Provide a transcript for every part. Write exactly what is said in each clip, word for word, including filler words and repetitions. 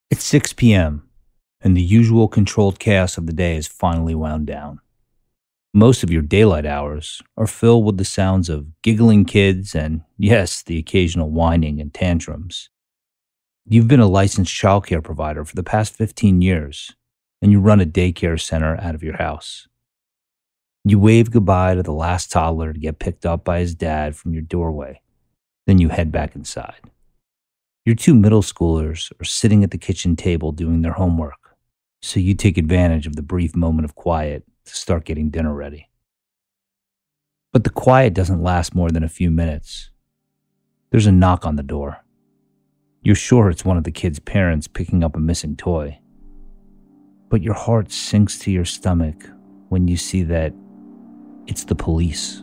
It's six p.m., and the usual controlled chaos of the day is finally wound down. Most of your daylight hours are filled with the sounds of giggling kids and, yes, the occasional whining and tantrums. You've been a licensed childcare provider for the past fifteen years, and you run a daycare center out of your house. You wave goodbye to the last toddler to get picked up by his dad from your doorway. Then you head back inside. Your two middle schoolers are sitting at the kitchen table doing their homework, so you take advantage of the brief moment of quiet to start getting dinner ready. But the quiet doesn't last more than a few minutes. There's a knock on the door. You're sure it's one of the kids' parents picking up a missing toy. But your heart sinks to your stomach when you see that it's the police.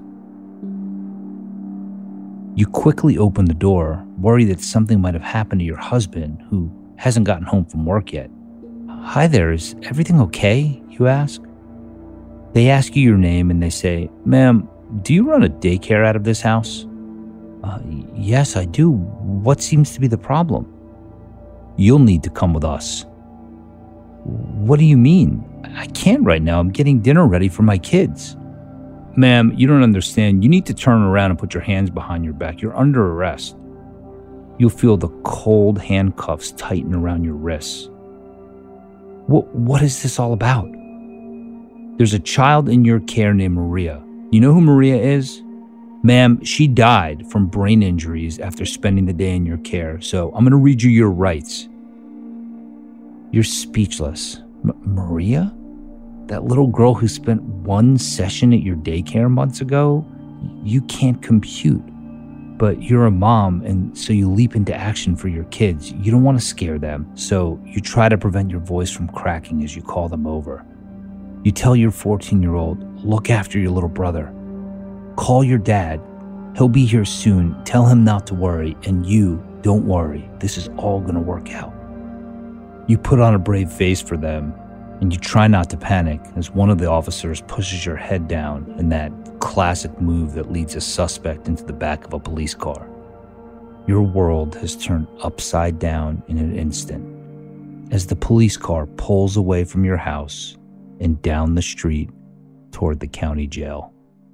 You quickly open the door, worried that something might have happened to your husband, who hasn't gotten home from work yet. "Hi there, is everything okay?" you ask. They ask you your name and they say, "Ma'am, do you run a daycare out of this house?" Uh, yes, I do. What seems to be the problem?" "You'll need to come with us." "What do you mean? I can't right now. I'm getting dinner ready for my kids." "Ma'am, you don't understand. You need to turn around and put your hands behind your back. You're under arrest." You'll feel the cold handcuffs tighten around your wrists. What, what is this all about? "There's a child in your care named Maria. You know who Maria is?" "Ma'am, she died from brain injuries after spending the day in your care, so I'm going to read you your rights." You're speechless. M- Maria? That little girl who spent one session at your daycare months ago? You can't compute. But you're a mom, and so you leap into action for your kids. You don't want to scare them, so you try to prevent your voice from cracking as you call them over. You tell your fourteen-year-old, "Look after your little brother. Call your dad. He'll be here soon. Tell him not to worry, and you, don't worry. This is all going to work out." You put on a brave face for them, and you try not to panic as one of the officers pushes your head down in that classic move that leads a suspect into the back of a police car. Your world has turned upside down in an instant as the police car pulls away from your house and down the street toward the county jail.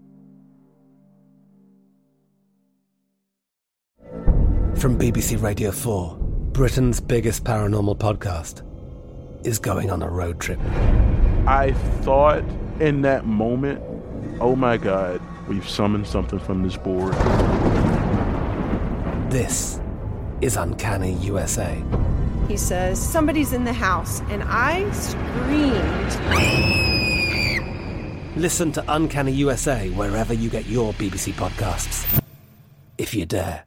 From B B C Radio four, Britain's biggest paranormal podcast is going on a road trip. I thought in that moment, oh my God, we've summoned something from this board. This is Uncanny U S A. He says, "Somebody's in the house," and I screamed. Listen to Uncanny U S A wherever you get your B B C podcasts, if you dare.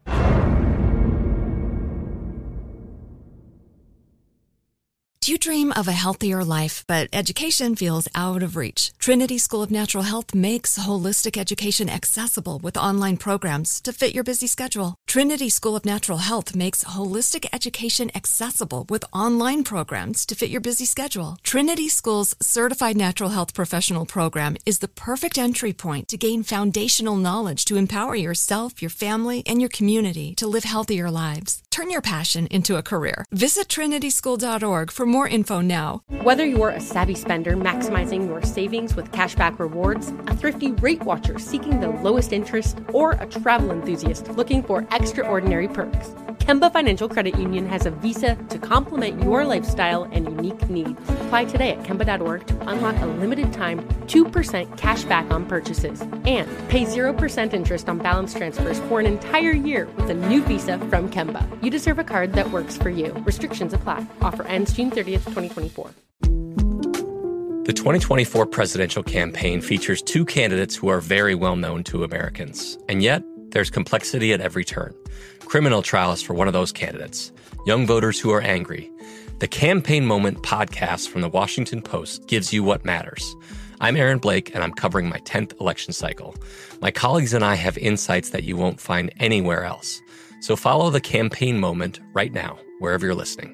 Do you dream of a healthier life, but education feels out of reach? Trinity School of Natural Health makes holistic education accessible with online programs to fit your busy schedule. Trinity School of Natural Health makes holistic education accessible with online programs to fit your busy schedule. Trinity School's Certified Natural Health Professional Program is the perfect entry point to gain foundational knowledge to empower yourself, your family, and your community to live healthier lives. Turn your passion into a career. Visit trinity school dot org for more info now. Whether you're a savvy spender maximizing your savings with cashback rewards, a thrifty rate watcher seeking the lowest interest, or a travel enthusiast looking for extraordinary perks, Kemba Financial Credit Union has a visa to complement your lifestyle and unique needs. Apply today at kemba dot org to unlock a limited time two percent cash back on purchases and pay zero percent interest on balance transfers for an entire year with a new visa from Kemba. You deserve a card that works for you. Restrictions apply. Offer ends June thirtieth, twenty twenty-four. The twenty twenty-four presidential campaign features two candidates who are very well known to Americans. And yet, there's complexity at every turn. Criminal trials for one of those candidates. Young voters who are angry. The Campaign Moment podcast from the Washington Post gives you what matters. I'm Aaron Blake, and I'm covering my tenth election cycle. My colleagues and I have insights that you won't find anywhere else. So follow The Campaign Moment right now, wherever you're listening.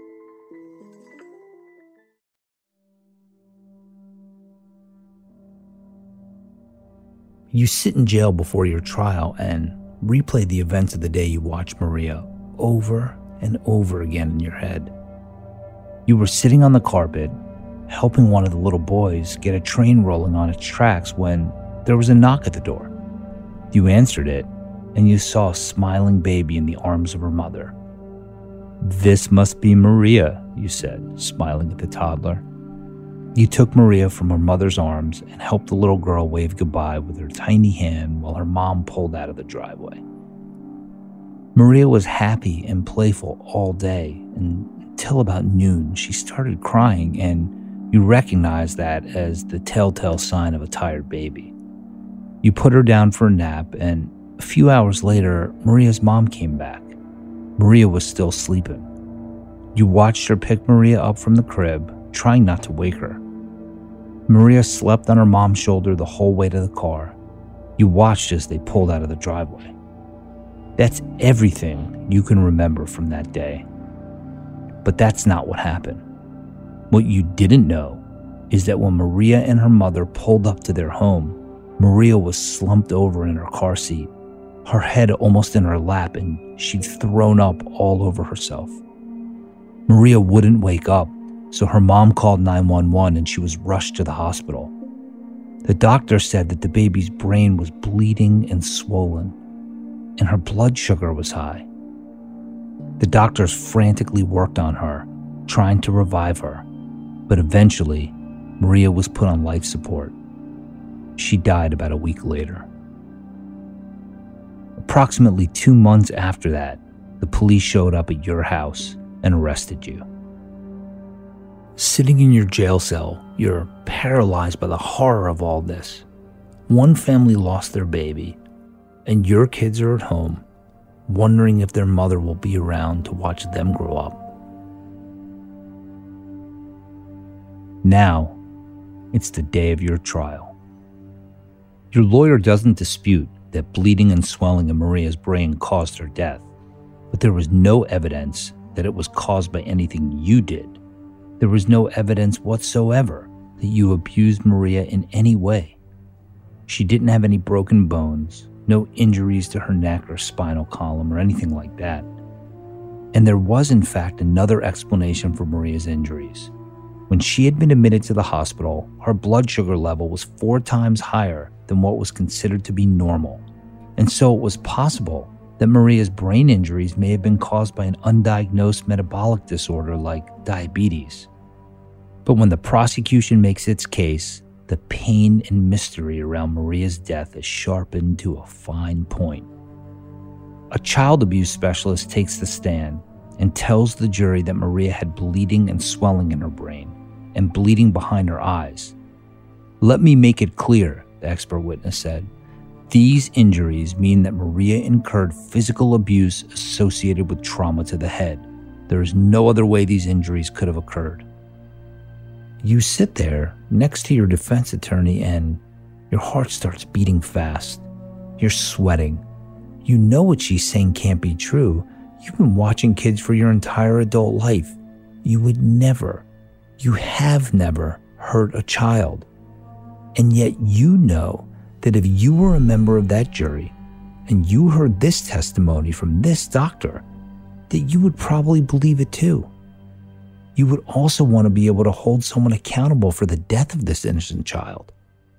You sit in jail before your trial and replay the events of the day you watched Maria over and over again in your head. You were sitting on the carpet, helping one of the little boys get a train rolling on its tracks when there was a knock at the door. You answered it, and you saw a smiling baby in the arms of her mother. "This must be Maria," you said, smiling at the toddler. You took Maria from her mother's arms and helped the little girl wave goodbye with her tiny hand while her mom pulled out of the driveway. Maria was happy and playful all day, and until about noon she started crying, and you recognized that as the telltale sign of a tired baby. You put her down for a nap, and a few hours later, Maria's mom came back. Maria was still sleeping. You watched her pick Maria up from the crib, trying not to wake her. Maria slept on her mom's shoulder the whole way to the car. You watched as they pulled out of the driveway. That's everything you can remember from that day. But that's not what happened. What you didn't know is that when Maria and her mother pulled up to their home, Maria was slumped over in her car seat, her head almost in her lap, and she'd thrown up all over herself. Maria wouldn't wake up, so her mom called nine one one and she was rushed to the hospital. The doctor said that the baby's brain was bleeding and swollen, and her blood sugar was high. The doctors frantically worked on her, trying to revive her, but eventually, Maria was put on life support. She died about a week later. Approximately two months after that, the police showed up at your house and arrested you. Sitting in your jail cell, you're paralyzed by the horror of all this. One family lost their baby, and your kids are at home, wondering if their mother will be around to watch them grow up. Now, it's the day of your trial. Your lawyer doesn't dispute that bleeding and swelling in Maria's brain caused her death, but there was no evidence that it was caused by anything you did. There was no evidence whatsoever that you abused Maria in any way. She didn't have any broken bones, no injuries to her neck or spinal column or anything like that. And there was, in fact, another explanation for Maria's injuries. When she had been admitted to the hospital, her blood sugar level was four times higher than what was considered to be normal. And so it was possible that Maria's brain injuries may have been caused by an undiagnosed metabolic disorder like diabetes. But when the prosecution makes its case, the pain and mystery around Maria's death is sharpened to a fine point. A child abuse specialist takes the stand and tells the jury that Maria had bleeding and swelling in her brain and bleeding behind her eyes. "Let me make it clear," the expert witness said. "These injuries mean that Maria incurred physical abuse associated with trauma to the head. There is no other way these injuries could have occurred." You sit there next to your defense attorney and your heart starts beating fast. You're sweating. You know what she's saying can't be true. You've been watching kids for your entire adult life. You would never, you have never hurt a child. And yet you know that if you were a member of that jury and you heard this testimony from this doctor, that you would probably believe it too. You would also want to be able to hold someone accountable for the death of this innocent child.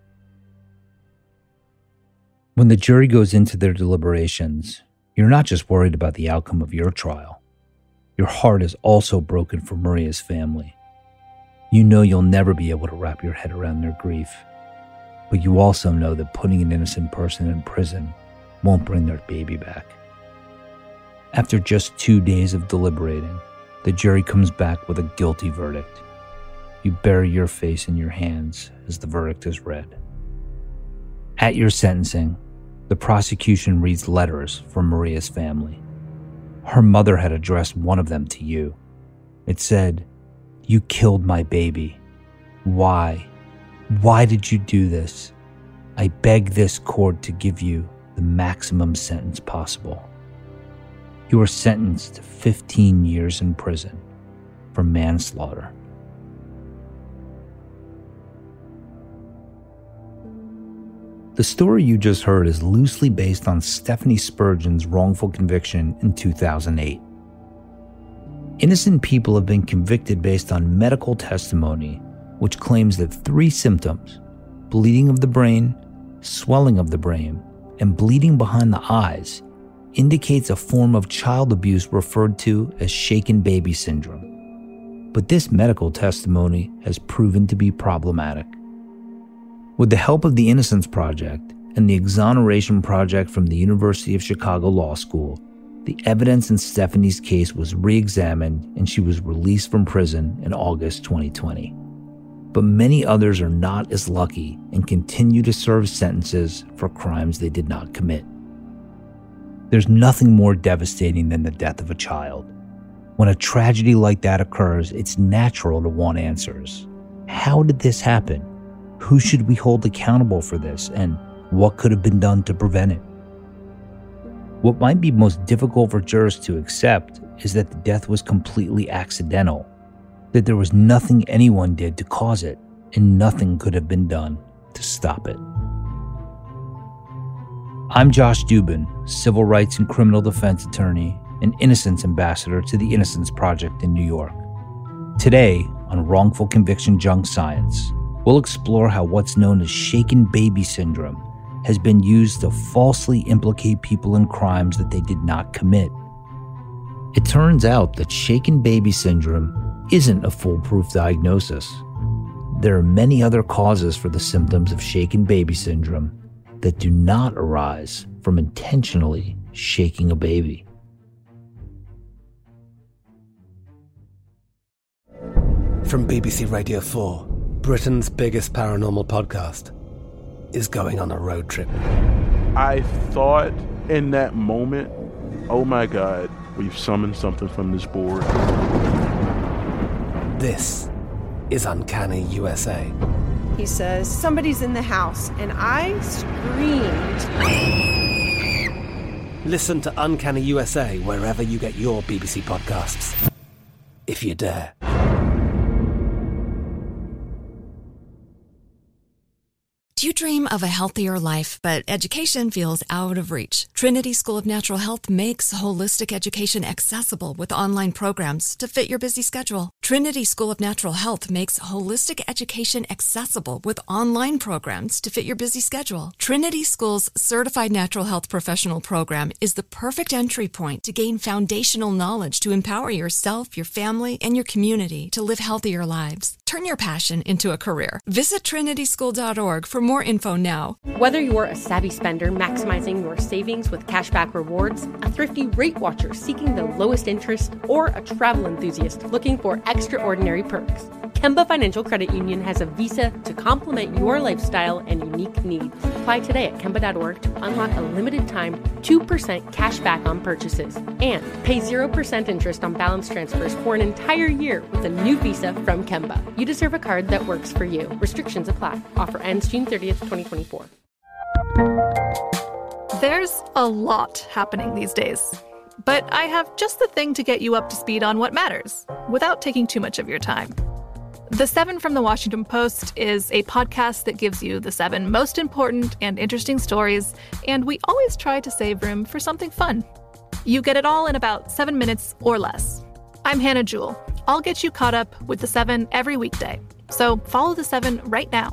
When the jury goes into their deliberations, you're not just worried about the outcome of your trial. Your heart is also broken for Maria's family. You know you'll never be able to wrap your head around their grief, but you also know that putting an innocent person in prison won't bring their baby back. After just two days of deliberating, the jury comes back with a guilty verdict. You bury your face in your hands as the verdict is read. At your sentencing, the prosecution reads letters from Maria's family. Her mother had addressed one of them to you. It said, "You killed my baby. Why? Why did you do this? I beg this court to give you the maximum sentence possible." You were sentenced to fifteen years in prison for manslaughter. The story you just heard is loosely based on Stephanie Spurgeon's wrongful conviction in two thousand eight. Innocent people have been convicted based on medical testimony, which claims that three symptoms, bleeding of the brain, swelling of the brain, and bleeding behind the eyes, indicates a form of child abuse referred to as shaken baby syndrome. But this medical testimony has proven to be problematic. With the help of the Innocence Project and the Exoneration Project from the University of Chicago Law School, the evidence in Stephanie's case was re-examined and she was released from prison in August twenty twenty. But many others are not as lucky and continue to serve sentences for crimes they did not commit. There's nothing more devastating than the death of a child. When a tragedy like that occurs, it's natural to want answers. How did this happen? Who should we hold accountable for this? And what could have been done to prevent it? What might be most difficult for jurors to accept is that the death was completely accidental, that there was nothing anyone did to cause it, and nothing could have been done to stop it. I'm Josh Dubin, civil rights and criminal defense attorney and innocence ambassador to the Innocence Project in New York. Today, on Wrongful Conviction Junk Science, we'll explore how what's known as shaken baby syndrome has been used to falsely implicate people in crimes that they did not commit. It turns out that shaken baby syndrome isn't a foolproof diagnosis. There are many other causes for the symptoms of shaken baby syndrome that do not arise from intentionally shaking a baby. From B B C Radio four, Britain's biggest paranormal podcast is going on a road trip. I thought in that moment, oh my God, we've summoned something from this board. This is Uncanny U S A. He says, somebody's in the house, and I screamed. Listen to Uncanny U S A wherever you get your B B C podcasts, if you dare. Do you dream of a healthier life, but education feels out of reach? Trinity School of Natural Health makes holistic education accessible with online programs to fit your busy schedule. Trinity School of Natural Health makes holistic education accessible with online programs to fit your busy schedule. Trinity School's Certified Natural Health Professional Program is the perfect entry point to gain foundational knowledge to empower yourself, your family, and your community to live healthier lives. Turn your passion into a career. Visit trinity school dot org for more info now. Whether you're a savvy spender maximizing your savings with cashback rewards, a thrifty rate watcher seeking the lowest interest, or a travel enthusiast looking for extraordinary perks, Kemba Financial Credit Union has a visa to complement your lifestyle and unique needs. Apply today at kemba dot org to unlock a limited time two percent cash back on purchases and pay zero percent interest on balance transfers for an entire year with a new visa from Kemba. You deserve a card that works for you. Restrictions apply. Offer ends June thirtieth, twenty twenty-four. There's a lot happening these days, but I have just the thing to get you up to speed on what matters without taking too much of your time. The Seven from the Washington Post is a podcast that gives you the seven most important and interesting stories, and we always try to save room for something fun. You get it all in about seven minutes or less. I'm Hannah Jewell. I'll get you caught up with the Seven every weekday. So follow the Seven right now.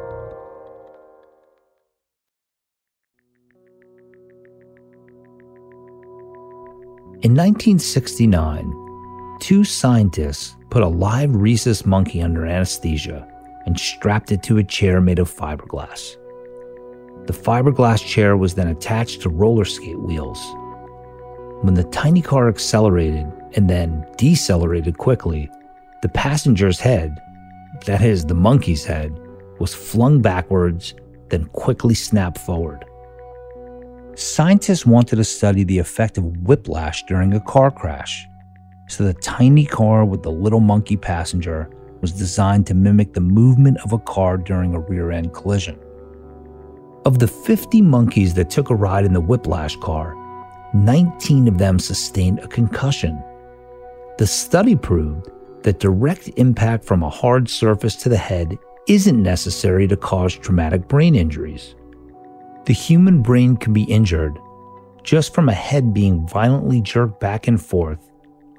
In nineteen sixty-nine, two scientists put a live rhesus monkey under anesthesia and strapped it to a chair made of fiberglass. The fiberglass chair was then attached to roller skate wheels. When the tiny car accelerated and then decelerated quickly, the passenger's head, that is, the monkey's head, was flung backwards, then quickly snapped forward. Scientists wanted to study the effect of whiplash during a car crash, so the tiny car with the little monkey passenger was designed to mimic the movement of a car during a rear-end collision. Of the fifty monkeys that took a ride in the whiplash car, nineteen of them sustained a concussion. The study proved that direct impact from a hard surface to the head isn't necessary to cause traumatic brain injuries. The human brain can be injured just from a head being violently jerked back and forth,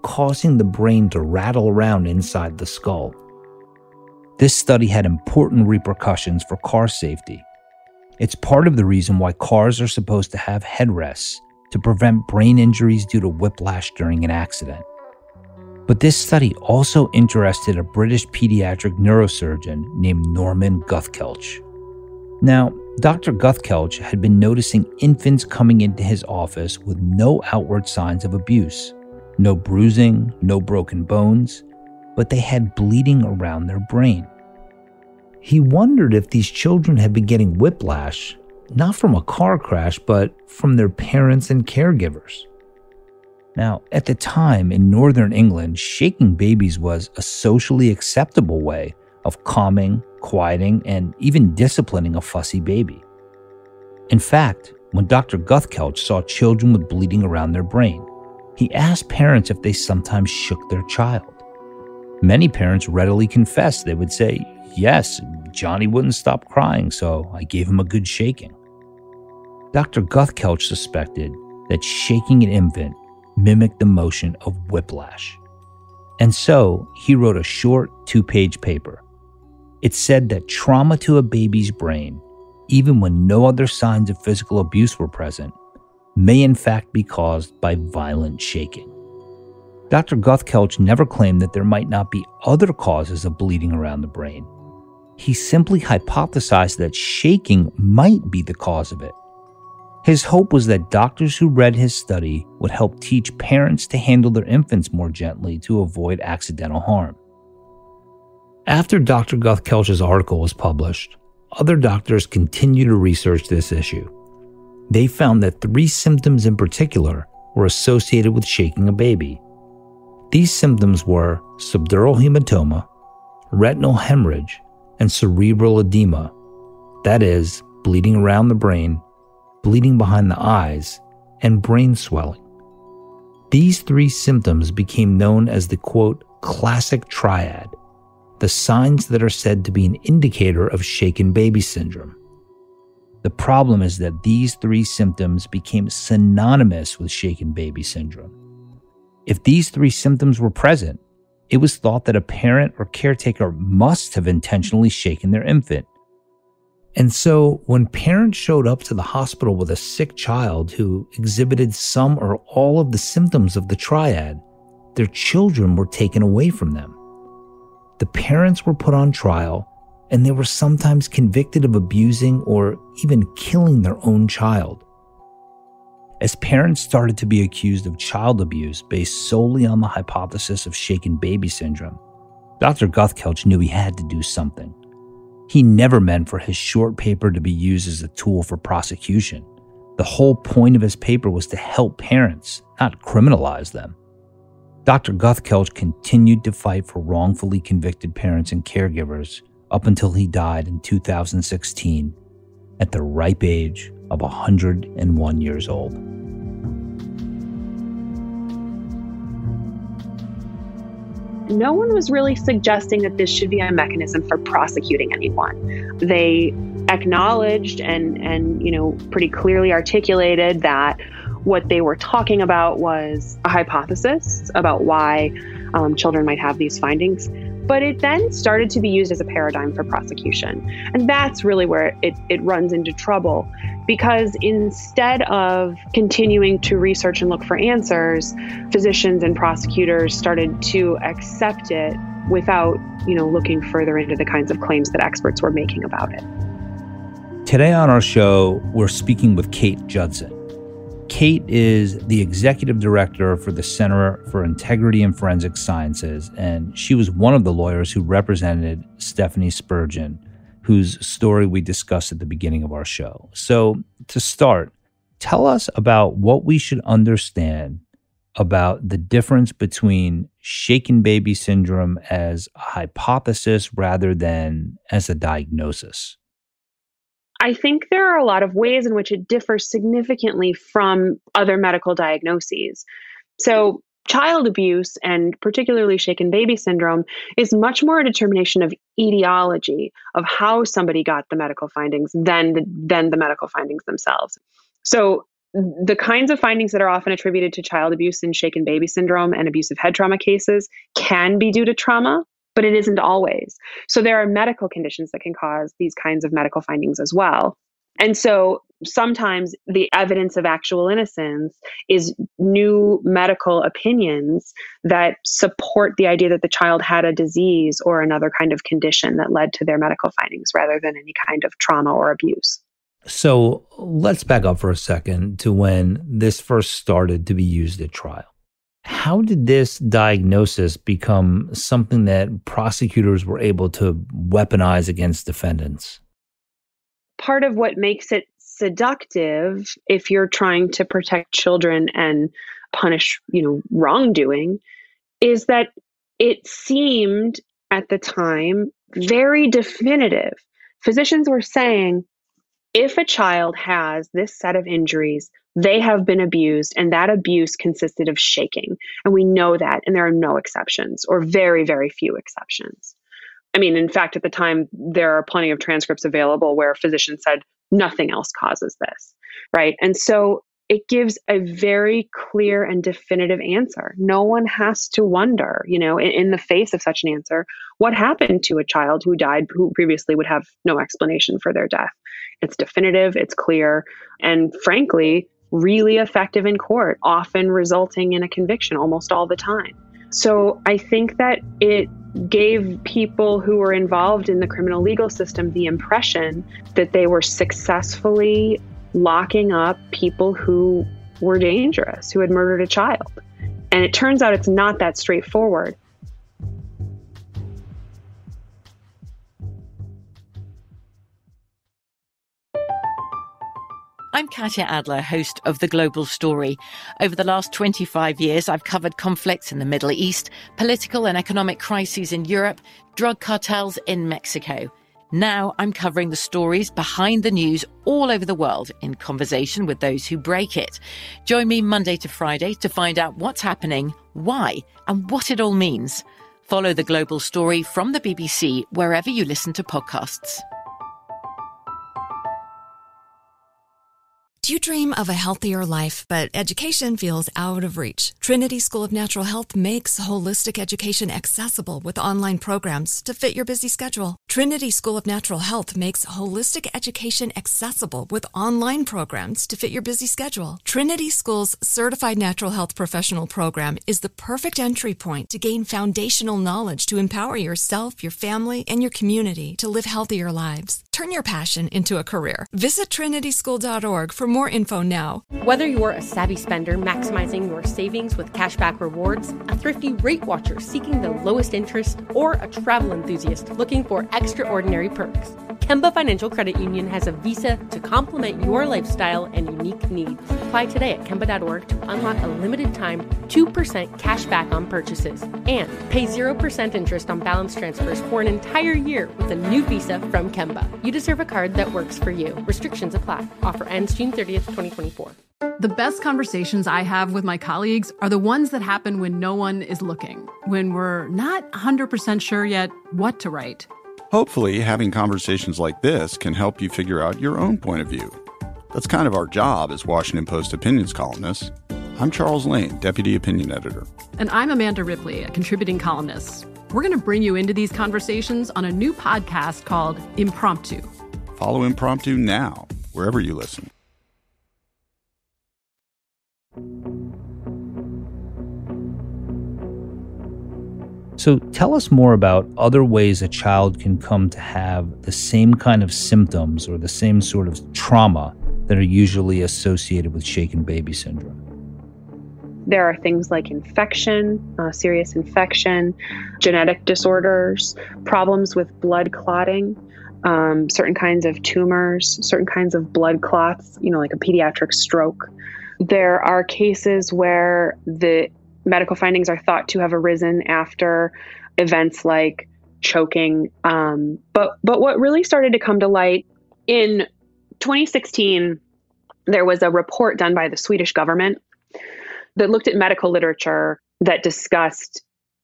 causing the brain to rattle around inside the skull. This study had important repercussions for car safety. It's part of the reason why cars are supposed to have headrests to prevent brain injuries due to whiplash during an accident. But this study also interested a British pediatric neurosurgeon named Norman Guthkelch. Now, Doctor Guthkelch had been noticing infants coming into his office with no outward signs of abuse, no bruising, no broken bones, but they had bleeding around their brain. He wondered if these children had been getting whiplash, not from a car crash, but from their parents and caregivers. Now, at the time in Northern England, shaking babies was a socially acceptable way of calming, quieting, and even disciplining a fussy baby. In fact, when Doctor Guthkelch saw children with bleeding around their brain, he asked parents if they sometimes shook their child. Many parents readily confessed. They would say, "Yes, Johnny wouldn't stop crying, so I gave him a good shaking." Doctor Guthkelch suspected that shaking an infant mimicked the motion of whiplash. And so he wrote a short two-page paper. It said that trauma to a baby's brain, even when no other signs of physical abuse were present, may in fact be caused by violent shaking. Doctor Guthkelch never claimed that there might not be other causes of bleeding around the brain. He simply hypothesized that shaking might be the cause of it. His hope was that doctors who read his study would help teach parents to handle their infants more gently to avoid accidental harm. After Doctor Guthkelch's article was published, other doctors continued to research this issue. They found that three symptoms in particular were associated with shaking a baby. These symptoms were subdural hematoma, retinal hemorrhage, and cerebral edema, that is, bleeding around the brain, bleeding behind the eyes, and brain swelling. These three symptoms became known as the, quote, classic triad, the signs that are said to be an indicator of shaken baby syndrome. The problem is that these three symptoms became synonymous with shaken baby syndrome. If these three symptoms were present, it was thought that a parent or caretaker must have intentionally shaken their infant. And so, when parents showed up to the hospital with a sick child who exhibited some or all of the symptoms of the triad, their children were taken away from them. The parents were put on trial, and they were sometimes convicted of abusing or even killing their own child. As parents started to be accused of child abuse based solely on the hypothesis of shaken baby syndrome, Doctor Guthkelch knew he had to do something. He never meant for his short paper to be used as a tool for prosecution. The whole point of his paper was to help parents, not criminalize them. Doctor Guthkelch continued to fight for wrongfully convicted parents and caregivers up until he died in two thousand sixteen at the ripe age of one hundred one years old. No one was really suggesting that this should be a mechanism for prosecuting anyone. They acknowledged and, and you know, pretty clearly articulated that what they were talking about was a hypothesis about why um, children might have these findings. But it then started to be used as a paradigm for prosecution. And that's really where it, it runs into trouble, because instead of continuing to research and look for answers, physicians and prosecutors started to accept it without, you know, looking further into the kinds of claims that experts were making about it. Today on our show, we're speaking with Kate Judson. Kate is the executive director for the Center for Integrity and Forensic Sciences, and she was one of the lawyers who represented Stephanie Spurgeon, whose story we discussed at the beginning of our show. So to start, tell us about what we should understand about the difference between shaken baby syndrome as a hypothesis rather than as a diagnosis. I think there are a lot of ways in which it differs significantly from other medical diagnoses. So child abuse, and particularly shaken baby syndrome, is much more a determination of etiology, of how somebody got the medical findings than the, than the medical findings themselves. So the kinds of findings that are often attributed to child abuse in shaken baby syndrome and abusive head trauma cases can be due to trauma, but it isn't always. So there are medical conditions that can cause these kinds of medical findings as well. And so sometimes the evidence of actual innocence is new medical opinions that support the idea that the child had a disease or another kind of condition that led to their medical findings rather than any kind of trauma or abuse. So let's back up for a second to when this first started to be used at trial. How did this diagnosis become something that prosecutors were able to weaponize against defendants? Part of what makes it seductive, if you're trying to protect children and punish, you know, wrongdoing, is that it seemed at the time very definitive. Physicians were saying, if a child has this set of injuries, they have been abused, and that abuse consisted of shaking. And we know that, and there are no exceptions, or very, very few exceptions. I mean, in fact, at the time, there are plenty of transcripts available where physicians said nothing else causes this, right? And so it gives a very clear and definitive answer. No one has to wonder, you know, in, in the face of such an answer, what happened to a child who died, who previously would have no explanation for their death. It's definitive, it's clear, and frankly, really effective in court, often resulting in a conviction almost all the time. So I think that it gave people who were involved in the criminal legal system the impression that they were successfully locking up people who were dangerous, who had murdered a child. And it turns out it's not that straightforward. I'm Katya Adler, host of The Global Story. Over the last twenty-five years, I've covered conflicts in the Middle East, political and economic crises in Europe, drug cartels in Mexico. Now I'm covering the stories behind the news all over the world in conversation with those who break it. Join me Monday to Friday to find out what's happening, why, and what it all means. Follow The Global Story from the B B C wherever you listen to podcasts. Do you dream of a healthier life, but education feels out of reach? Trinity School of Natural Health makes holistic education accessible with online programs to fit your busy schedule. Trinity School of Natural Health makes holistic education accessible with online programs to fit your busy schedule. Trinity School's Certified Natural Health Professional Program is the perfect entry point to gain foundational knowledge to empower yourself, your family, and your community to live healthier lives. Turn your passion into a career. Visit trinity school dot org for more info now. Whether you're a savvy spender maximizing your savings with cashback rewards, a thrifty rate watcher seeking the lowest interest, or a travel enthusiast looking for extraordinary perks, Kemba Financial Credit Union has a visa to complement your lifestyle and unique needs. Apply today at kemba dot org to unlock a limited time two percent cash back on purchases and pay zero percent interest on balance transfers for an entire year with a new visa from Kemba. You deserve a card that works for you. Restrictions apply. Offer ends June thirtieth, twenty twenty-four. The best conversations I have with my colleagues are the ones that happen when no one is looking, when we're not one hundred percent sure yet what to write. Hopefully, having conversations like this can help you figure out your own point of view. That's kind of our job as Washington Post opinions columnists. I'm Charles Lane, Deputy Opinion Editor. And I'm Amanda Ripley, a contributing columnist. We're going to bring you into these conversations on a new podcast called Impromptu. Follow Impromptu now, wherever you listen. So tell us more about other ways a child can come to have the same kind of symptoms or the same sort of trauma that are usually associated with shaken baby syndrome. There are things like infection, uh, serious infection, genetic disorders, problems with blood clotting, um, certain kinds of tumors, certain kinds of blood clots, you know, like a pediatric stroke. There are cases where the medical findings are thought to have arisen after events like choking. Um, but but what really started to come to light in twenty sixteen, there was a report done by the Swedish government that looked at medical literature that discussed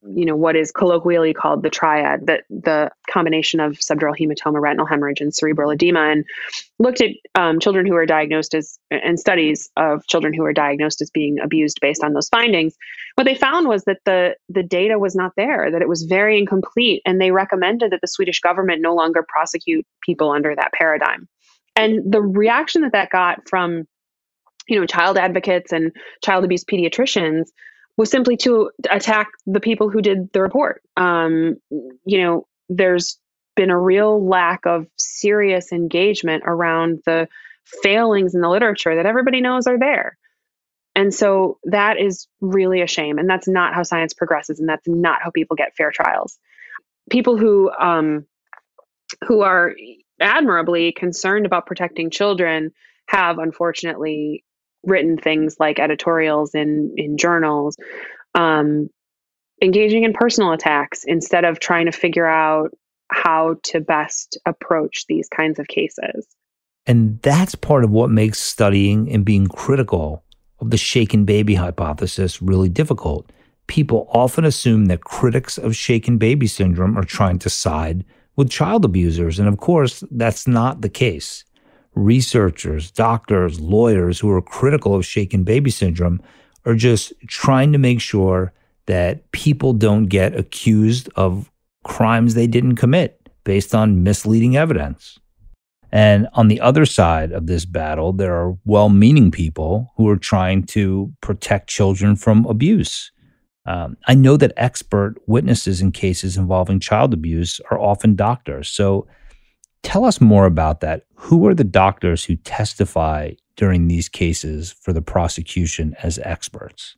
you know, what is colloquially called the triad, that the combination of subdural hematoma, retinal hemorrhage, and cerebral edema, and looked at um, children who were diagnosed as, and studies of children who were diagnosed as being abused based on those findings. What they found was that the, the data was not there, that it was very incomplete, and they recommended that the Swedish government no longer prosecute people under that paradigm. And the reaction that that got from, you know, child advocates and child abuse pediatricians was simply to attack the people who did the report. Um, you know, there's been a real lack of serious engagement around the failings in the literature that everybody knows are there. And so that is really a shame. And that's not how science progresses. And that's not how people get fair trials. People who, um, who are admirably concerned about protecting children have, unfortunately, written things like editorials in, in journals, um, engaging in personal attacks instead of trying to figure out how to best approach these kinds of cases. And that's part of what makes studying and being critical of the shaken baby hypothesis really difficult. People often assume that critics of shaken baby syndrome are trying to side with child abusers. And of course, that's not the case. Researchers, doctors, lawyers who are critical of shaken baby syndrome are just trying to make sure that people don't get accused of crimes they didn't commit based on misleading evidence. And on the other side of this battle, there are well-meaning people who are trying to protect children from abuse. Um, I know that expert witnesses in cases involving child abuse are often doctors. So tell us more about that. Who are the doctors who testify during these cases for the prosecution as experts?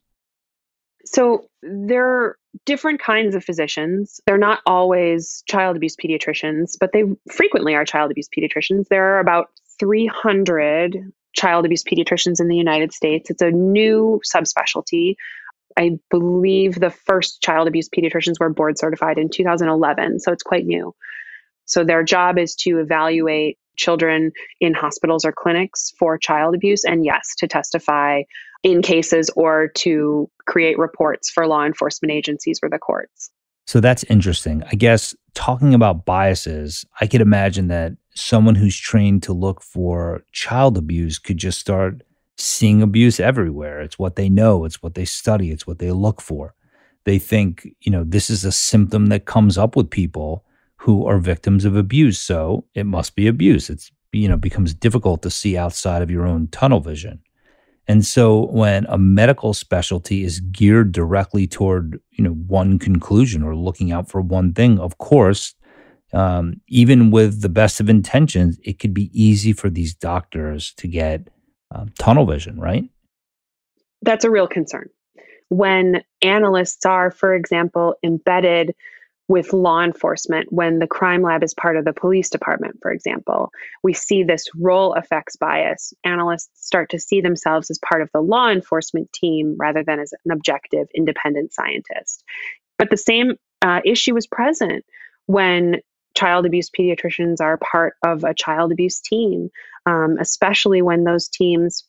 So there are different kinds of physicians. They're not always child abuse pediatricians, but they frequently are child abuse pediatricians. There are about three hundred child abuse pediatricians in the United States. It's a new subspecialty. I believe the first child abuse pediatricians were board certified in two thousand eleven, so it's quite new. So their job is to evaluate children in hospitals or clinics for child abuse, and yes, to testify in cases or to create reports for law enforcement agencies or the courts. So that's interesting. I guess talking about biases, I could imagine that someone who's trained to look for child abuse could just start seeing abuse everywhere. It's what they know, it's what they study, it's what they look for. They think, you know, this is a symptom that comes up with people who are victims of abuse, so it must be abuse. It's, you know, becomes difficult to see outside of your own tunnel vision. And so when a medical specialty is geared directly toward, you know, one conclusion or looking out for one thing, of course, um, even with the best of intentions, it could be easy for these doctors to get um, tunnel vision, right? That's a real concern. When analysts are, for example, embedded with law enforcement, when the crime lab is part of the police department, for example, we see this role effects bias. Analysts start to see themselves as part of the law enforcement team rather than as an objective, independent scientist. But the same uh, issue is present when child abuse pediatricians are part of a child abuse team, um, especially when those teams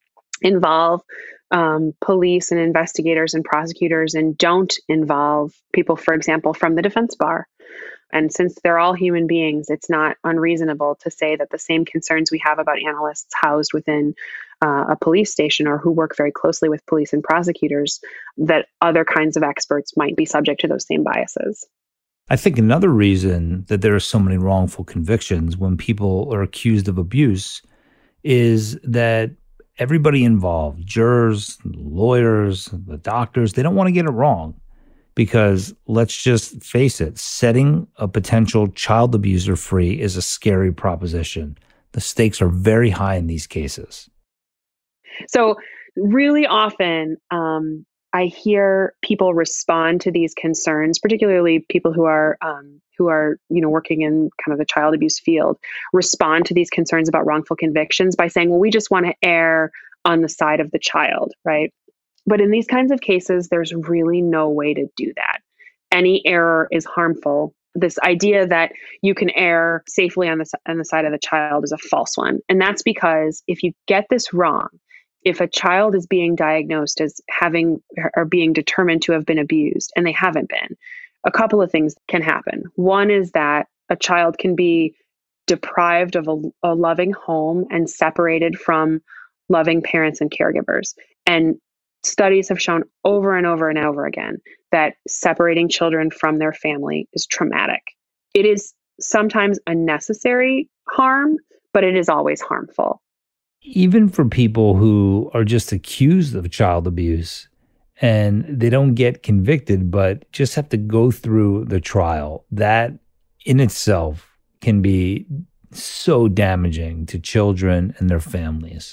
involve um, police and investigators and prosecutors and don't involve people, for example, from the defense bar. And since they're all human beings, it's not unreasonable to say that the same concerns we have about analysts housed within uh, a police station or who work very closely with police and prosecutors, that other kinds of experts might be subject to those same biases. I think another reason that there are so many wrongful convictions when people are accused of abuse is that everybody involved, jurors, lawyers, the doctors, they don't want to get it wrong. Because let's just face it, setting a potential child abuser free is a scary proposition. The stakes are very high in these cases. So really often, um, I hear people respond to these concerns, particularly people who are um, who are you know working in kind of the child abuse field, respond to these concerns about wrongful convictions by saying, "Well, we just want to err on the side of the child," right? But in these kinds of cases, there's really no way to do that. Any error is harmful. This idea that you can err safely on the on the side of the child is a false one, and that's because if you get this wrong, if a child is being diagnosed as having or being determined to have been abused and they haven't been, a couple of things can happen. One is that a child can be deprived of a, a loving home and separated from loving parents and caregivers. And studies have shown over and over and over again that separating children from their family is traumatic. It is sometimes a necessary harm, but it is always harmful. Even for people who are just accused of child abuse and they don't get convicted, but just have to go through the trial, that in itself can be so damaging to children and their families.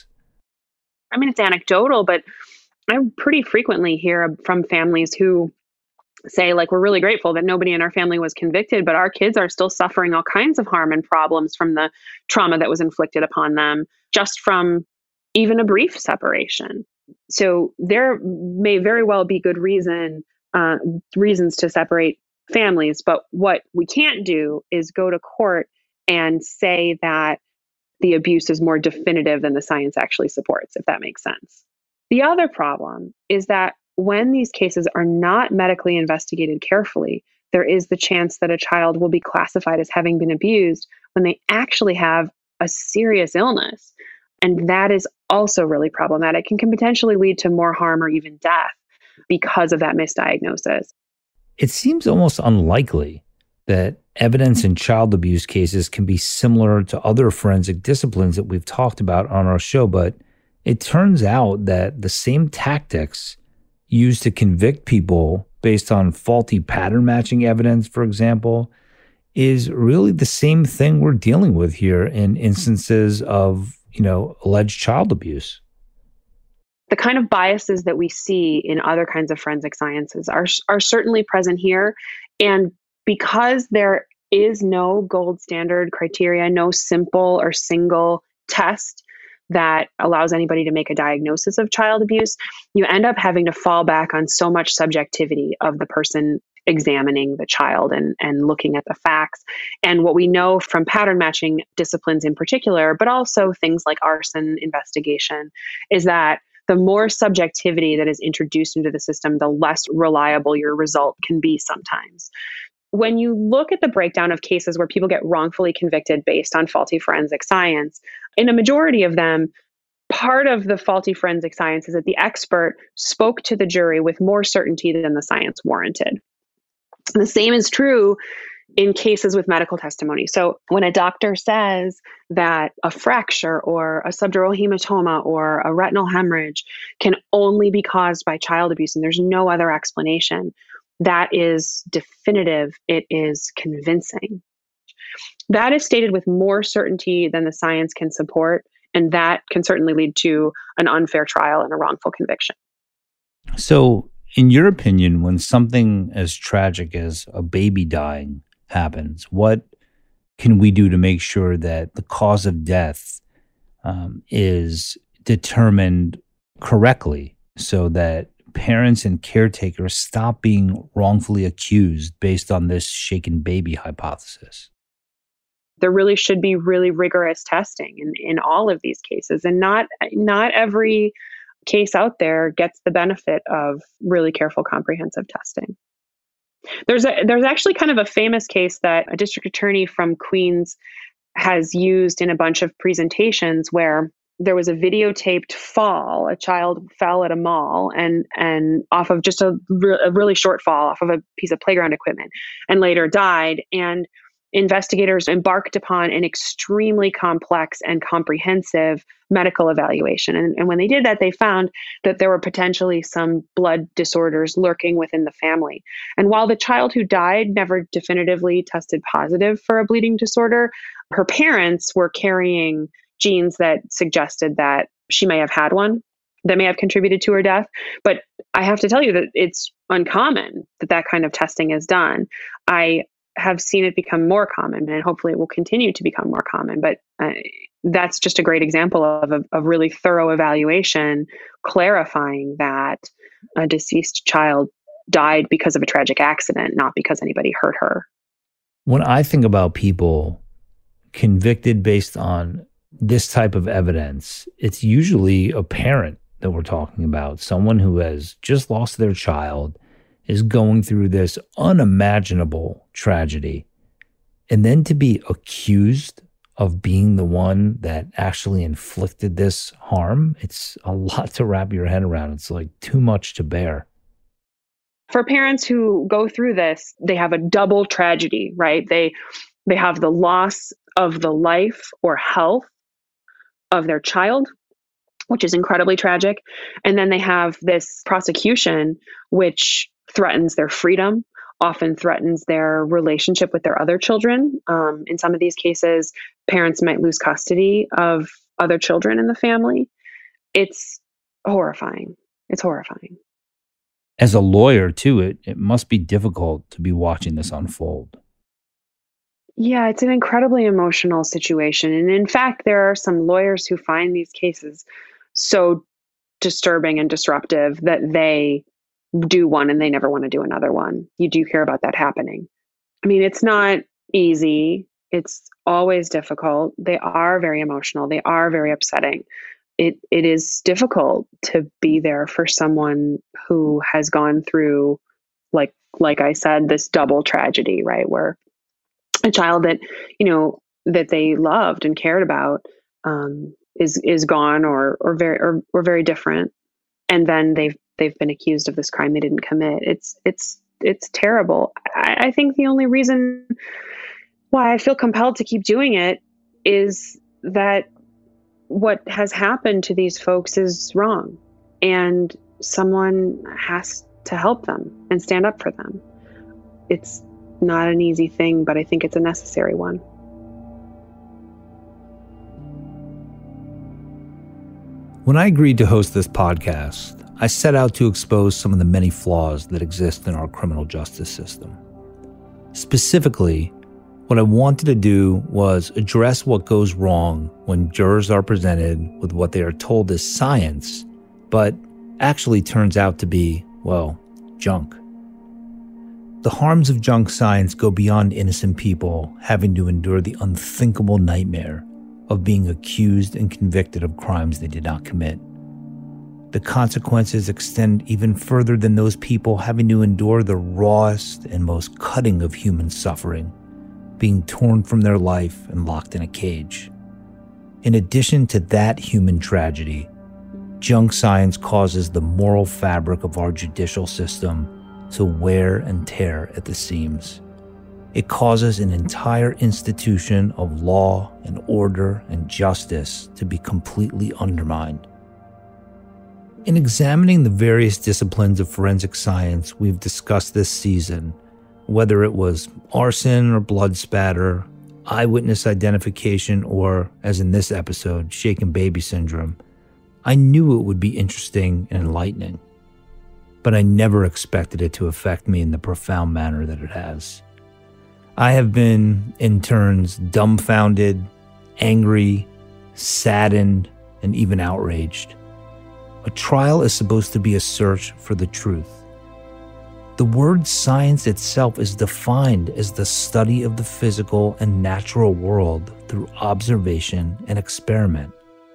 I mean, it's anecdotal, but I pretty frequently hear from families who say, like, we're really grateful that nobody in our family was convicted, but our kids are still suffering all kinds of harm and problems from the trauma that was inflicted upon them just from even a brief separation. So there may very well be good reason, uh, reasons to separate families, but what we can't do is go to court and say that the abuse is more definitive than the science actually supports, if that makes sense. The other problem is that when these cases are not medically investigated carefully, there is the chance that a child will be classified as having been abused when they actually have a serious illness. And that is also really problematic and can potentially lead to more harm or even death because of that misdiagnosis. It seems almost unlikely that evidence in child abuse cases can be similar to other forensic disciplines that we've talked about on our show, but it turns out that the same tactics used to convict people based on faulty pattern matching evidence, for example, is really the same thing we're dealing with here in instances of, you know, alleged child abuse. The kind of biases that we see in other kinds of forensic sciences are, are certainly present here. And because there is no gold standard criteria, no simple or single test that allows anybody to make a diagnosis of child abuse, you end up having to fall back on so much subjectivity of the person examining the child and, and looking at the facts. And what we know from pattern matching disciplines in particular, but also things like arson investigation, is that the more subjectivity that is introduced into the system, the less reliable your result can be sometimes. When you look at the breakdown of cases where people get wrongfully convicted based on faulty forensic science, in a majority of them, part of the faulty forensic science is that the expert spoke to the jury with more certainty than the science warranted. And the same is true in cases with medical testimony. So when a doctor says that a fracture or a subdural hematoma or a retinal hemorrhage can only be caused by child abuse and there's no other explanation, that is definitive. It is convincing. That is stated with more certainty than the science can support, and that can certainly lead to an unfair trial and a wrongful conviction. So, in your opinion, when something as tragic as a baby dying happens, what can we do to make sure that the cause of death um, is determined correctly so that parents and caretakers stop being wrongfully accused based on this shaken baby hypothesis? There really should be really rigorous testing in, in all of these cases. And not not every case out there gets the benefit of really careful, comprehensive testing. There's a, there's actually kind of a famous case that a district attorney from Queens has used in a bunch of presentations where there was a videotaped fall. A child fell at a mall and and off of just a, re- a really short fall off of a piece of playground equipment and later died. And investigators embarked upon an extremely complex and comprehensive medical evaluation. And, and when they did that, they found that there were potentially some blood disorders lurking within the family. And while the child who died never definitively tested positive for a bleeding disorder, her parents were carrying genes that suggested that she may have had one that may have contributed to her death. But I have to tell you that it's uncommon that that kind of testing is done. I have seen it become more common, and hopefully it will continue to become more common. But uh, that's just a great example of a, a really thorough evaluation clarifying that a deceased child died because of a tragic accident, not because anybody hurt her. When I think about people convicted based on this type of evidence, it's usually a parent that we're talking about, someone who has just lost their child, is going through this unimaginable tragedy, and then to be accused of being the one that actually inflicted this harm, it's a lot to wrap your head around. It's like too much to bear. For parents who go through this, they have a double tragedy, right? They they have the loss of the life or health of their child, which is incredibly tragic. And then they have this prosecution, which threatens their freedom, often threatens their relationship with their other children. Um, in some of these cases, parents might lose custody of other children in the family. It's horrifying. It's horrifying. As a lawyer, too, it, it must be difficult to be watching this unfold. Yeah, it's an incredibly emotional situation. And in fact, there are some lawyers who find these cases so disturbing and disruptive that they do one and they never want to do another one. You do hear about that happening. I mean, it's not easy. It's always difficult. They are very emotional. They are very upsetting. It it is difficult to be there for someone who has gone through, like like I said, this double tragedy, right? Where a child that, you know, that they loved and cared about um, is is gone or or very or, or very different, and then they've they've been accused of this crime they didn't commit. It's it's it's terrible. I, I think the only reason why I feel compelled to keep doing it is that what has happened to these folks is wrong, and someone has to help them and stand up for them. It's not an easy thing, but I think it's a necessary one. When I agreed to host this podcast, I set out to expose some of the many flaws that exist in our criminal justice system. Specifically, what I wanted to do was address what goes wrong when jurors are presented with what they are told is science, but actually turns out to be, well, junk. The harms of junk science go beyond innocent people having to endure the unthinkable nightmare of being accused and convicted of crimes they did not commit. The consequences extend even further than those people having to endure the rawest and most cutting of human suffering, being torn from their life and locked in a cage. In addition to that human tragedy, junk science causes the moral fabric of our judicial system to wear and tear at the seams. It causes an entire institution of law and order and justice to be completely undermined. In examining the various disciplines of forensic science we've discussed this season, whether it was arson or blood spatter, eyewitness identification, or, as in this episode, shaken baby syndrome, I knew it would be interesting and enlightening. But I never expected it to affect me in the profound manner that it has. I have been, in turns, dumbfounded, angry, saddened, and even outraged. A trial is supposed to be a search for the truth. The word science itself is defined as the study of the physical and natural world through observation and experiment.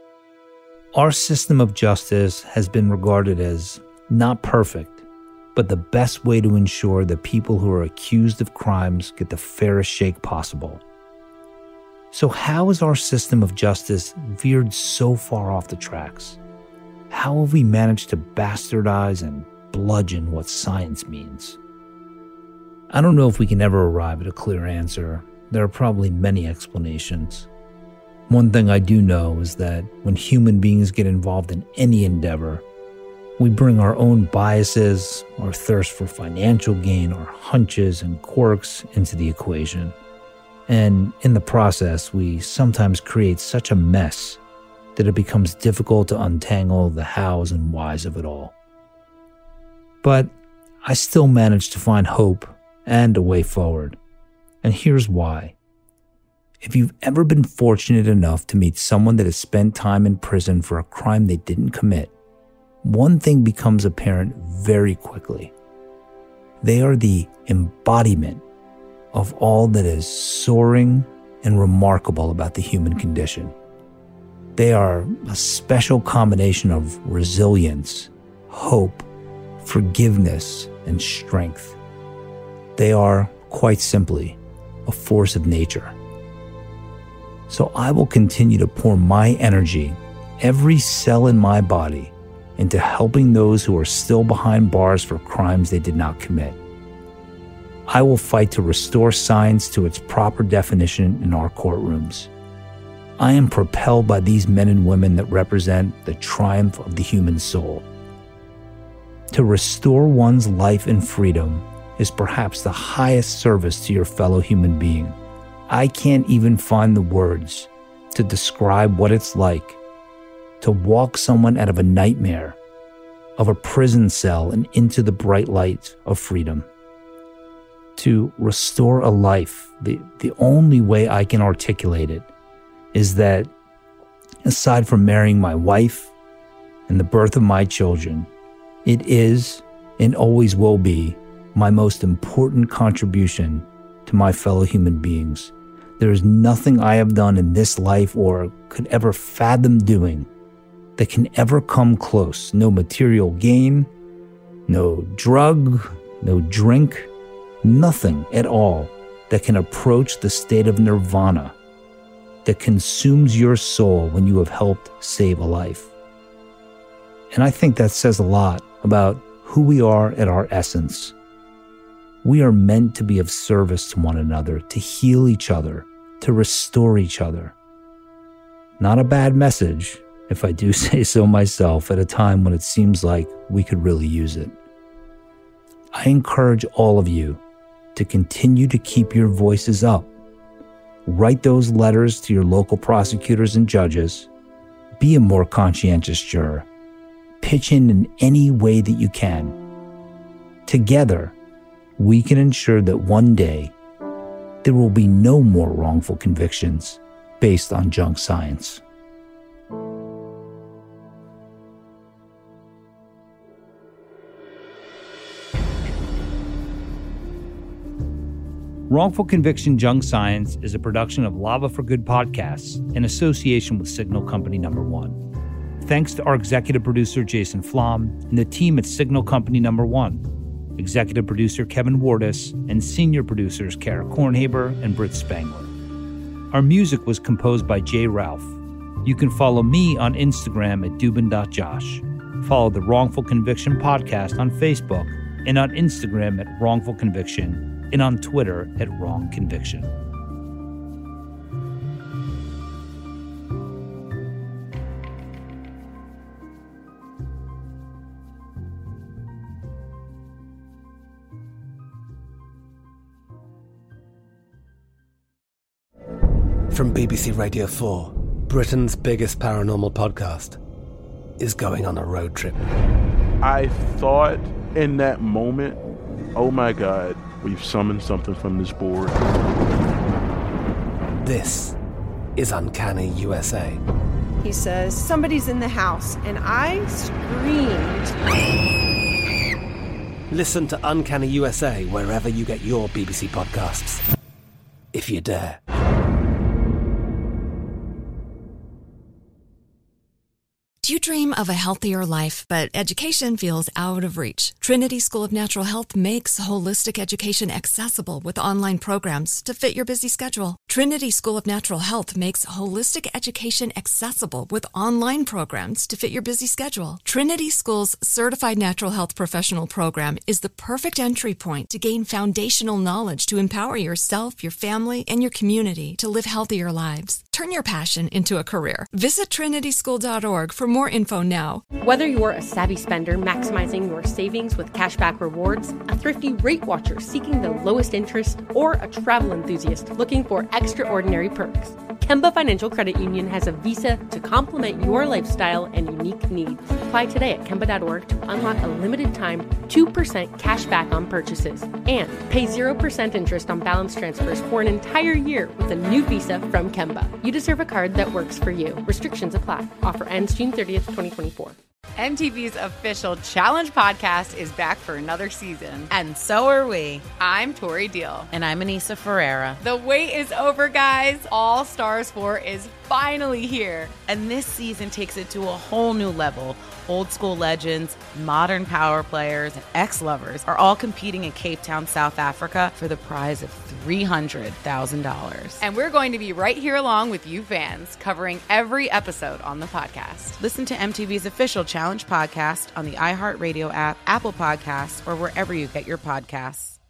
Our system of justice has been regarded as not perfect, but the best way to ensure that people who are accused of crimes get the fairest shake possible. So how has our system of justice veered so far off the tracks? How have we managed to bastardize and bludgeon what science means? I don't know if we can ever arrive at a clear answer. There are probably many explanations. One thing I do know is that when human beings get involved in any endeavor, we bring our own biases, our thirst for financial gain, our hunches and quirks into the equation. And in the process, we sometimes create such a mess that it becomes difficult to untangle the hows and whys of it all. But I still manage to find hope and a way forward. And here's why. If you've ever been fortunate enough to meet someone that has spent time in prison for a crime they didn't commit, one thing becomes apparent very quickly. They are the embodiment of all that is soaring and remarkable about the human condition. They are a special combination of resilience, hope, forgiveness, and strength. They are, quite simply, a force of nature. So I will continue to pour my energy, every cell in my body, into helping those who are still behind bars for crimes they did not commit. I will fight to restore science to its proper definition in our courtrooms. I am propelled by these men and women that represent the triumph of the human soul. To restore one's life and freedom is perhaps the highest service to your fellow human being. I can't even find the words to describe what it's like to walk someone out of a nightmare, of a prison cell, and into the bright light of freedom. To restore a life, the, the only way I can articulate it is that, aside from marrying my wife and the birth of my children, it is and always will be my most important contribution to my fellow human beings. There is nothing I have done in this life or could ever fathom doing that can ever come close. No material gain, no drug, no drink, nothing at all that can approach the state of nirvana that consumes your soul when you have helped save a life. And I think that says a lot about who we are at our essence. We are meant to be of service to one another, to heal each other, to restore each other. Not a bad message, if I do say so myself, at a time when it seems like we could really use it. I encourage all of you to continue to keep your voices up. Write those letters to your local prosecutors and judges. Be a more conscientious juror. Pitch in in any way that you can. Together, we can ensure that one day there will be no more wrongful convictions based on junk science. Wrongful Conviction Junk Science is a production of Lava for Good Podcasts in association with Signal Company Number One. Thanks to our executive producer, Jason Flom, and the team at Signal Company Number One, executive producer Kevin Wardis, and senior producers Kara Kornhaber and Britt Spangler. Our music was composed by Jay Ralph. You can follow me on Instagram at dubin dot josh. Follow the Wrongful Conviction Podcast on Facebook and on Instagram at Wrongful Conviction, and on Twitter at Wrong Conviction. From B B C Radio four, Britain's biggest paranormal podcast is going on a road trip. I thought in that moment, oh my God, we've summoned something from this board. This is Uncanny U S A. He says, somebody's in the house, and I screamed. Listen to Uncanny U S A wherever you get your B B C podcasts, if you dare. Do you dream of a healthier life, but education feels out of reach? Trinity School of Natural Health makes holistic education accessible with online programs to fit your busy schedule. Trinity School of Natural Health makes holistic education accessible with online programs to fit your busy schedule. Trinity School's Certified Natural Health Professional Program is the perfect entry point to gain foundational knowledge to empower yourself, your family, and your community to live healthier lives. Turn your passion into a career. Visit trinity school dot org for more info now. Whether you're a savvy spender maximizing your savings with cashback rewards, a thrifty rate watcher seeking the lowest interest, or a travel enthusiast looking for extraordinary perks, Kemba Financial Credit Union has a visa to complement your lifestyle and unique needs. Apply today at kemba dot org to unlock a limited time two percent cash back on purchases and pay zero percent interest on balance transfers for an entire year with a new visa from Kemba. You deserve a card that works for you. Restrictions apply. Offer ends June thirtieth, twenty twenty-four. M T V's official Challenge podcast is back for another season. And so are we. I'm Tori Deal. And I'm Anissa Ferreira. The wait is over, guys. All Stars four is finally here. And this season takes it to a whole new level. Old school legends, modern power players, and ex-lovers are all competing in Cape Town, South Africa for the prize of three hundred thousand dollars. And we're going to be right here along with you fans, covering every episode on the podcast. Listen to M T V's official Challenge podcast on the iHeartRadio app, Apple Podcasts, or wherever you get your podcasts.